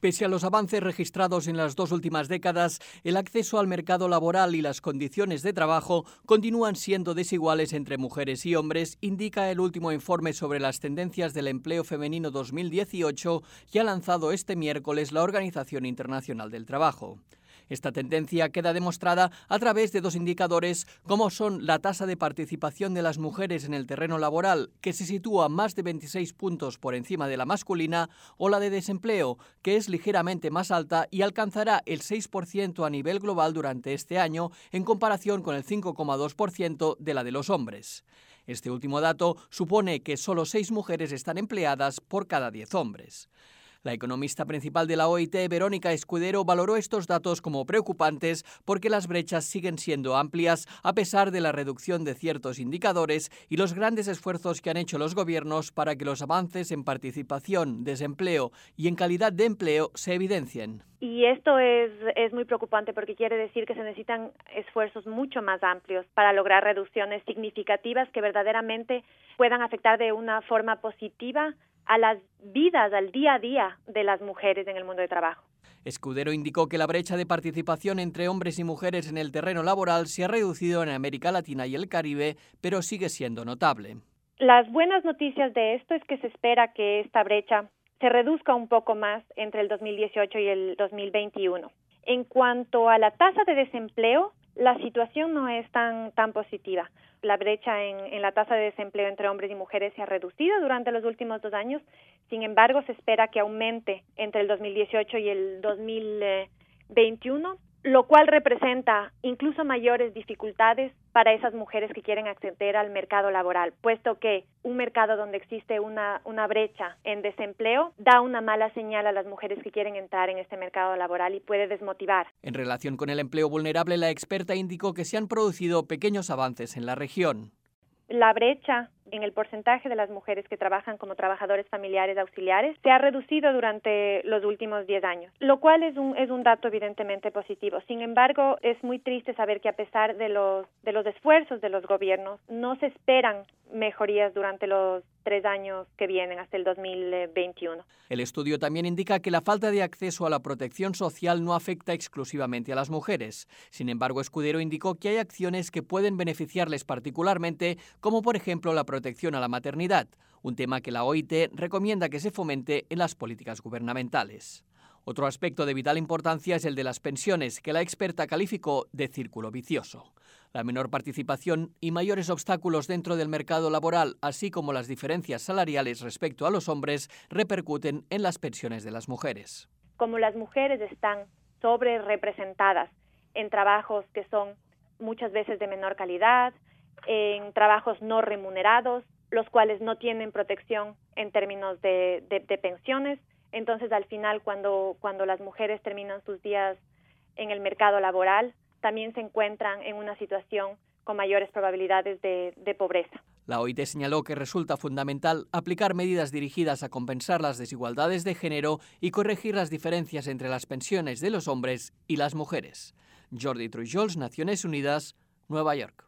Pese a los avances registrados en las 2 últimas décadas, el acceso al mercado laboral y las condiciones de trabajo continúan siendo desiguales entre mujeres y hombres, indica el último informe sobre las tendencias del empleo femenino 2018 que ha lanzado este miércoles la Organización Internacional del Trabajo. Esta tendencia queda demostrada a través de 2 indicadores, como son la tasa de participación de las mujeres en el terreno laboral, que se sitúa más de 26 puntos por encima de la masculina, o la de desempleo, que es ligeramente más alta y alcanzará el 6% a nivel global durante este año, en comparación con el 5,2% de la de los hombres. Este último dato supone que solo 6 mujeres están empleadas por cada 10 hombres. La economista principal de la OIT, Verónica Escudero, valoró estos datos como preocupantes porque las brechas siguen siendo amplias a pesar de la reducción de ciertos indicadores y los grandes esfuerzos que han hecho los gobiernos para que los avances en participación, desempleo y en calidad de empleo se evidencien. Y esto es muy preocupante porque quiere decir que se necesitan esfuerzos mucho más amplios para lograr reducciones significativas que verdaderamente puedan afectar de una forma positiva a las vidas, al día a día de las mujeres en el mundo de trabajo. Escudero indicó que la brecha de participación entre hombres y mujeres en el terreno laboral se ha reducido en América Latina y el Caribe, pero sigue siendo notable. Las buenas noticias de esto es que se espera que esta brecha se reduzca un poco más entre el 2018 y el 2021. En cuanto a la tasa de desempleo, la situación no es tan positiva. La brecha en la tasa de desempleo entre hombres y mujeres se ha reducido durante los últimos 2 años. Sin embargo, se espera que aumente entre el 2018 y el 2021, lo cual representa incluso mayores dificultades para esas mujeres que quieren acceder al mercado laboral, puesto que un mercado donde existe una brecha en desempleo da una mala señal a las mujeres que quieren entrar en este mercado laboral y puede desmotivar. En relación con el empleo vulnerable, la experta indicó que se han producido pequeños avances en la región. La brecha en el porcentaje de las mujeres que trabajan como trabajadores familiares auxiliares se ha reducido durante los últimos 10 años, lo cual es un dato evidentemente positivo. Sin embargo, es muy triste saber que a pesar de los esfuerzos de los gobiernos, no se esperan mejorías durante los 3 años que vienen hasta el 2021. El estudio también indica que la falta de acceso a la protección social no afecta exclusivamente a las mujeres. Sin embargo, Escudero indicó que hay acciones que pueden beneficiarles particularmente, como por ejemplo la protección a la maternidad, un tema que la OIT recomienda que se fomente en las políticas gubernamentales. Otro aspecto de vital importancia es el de las pensiones, que la experta calificó de círculo vicioso. La menor participación y mayores obstáculos dentro del mercado laboral, así como las diferencias salariales respecto a los hombres, repercuten en las pensiones de las mujeres. Como las mujeres están sobrerepresentadas en trabajos que son muchas veces de menor calidad, en trabajos no remunerados, los cuales no tienen protección en términos de pensiones. Entonces, al final, cuando las mujeres terminan sus días en el mercado laboral, también se encuentran en una situación con mayores probabilidades de pobreza. La OIT señaló que resulta fundamental aplicar medidas dirigidas a compensar las desigualdades de género y corregir las diferencias entre las pensiones de los hombres y las mujeres. Jordi Trujols, Naciones Unidas, Nueva York.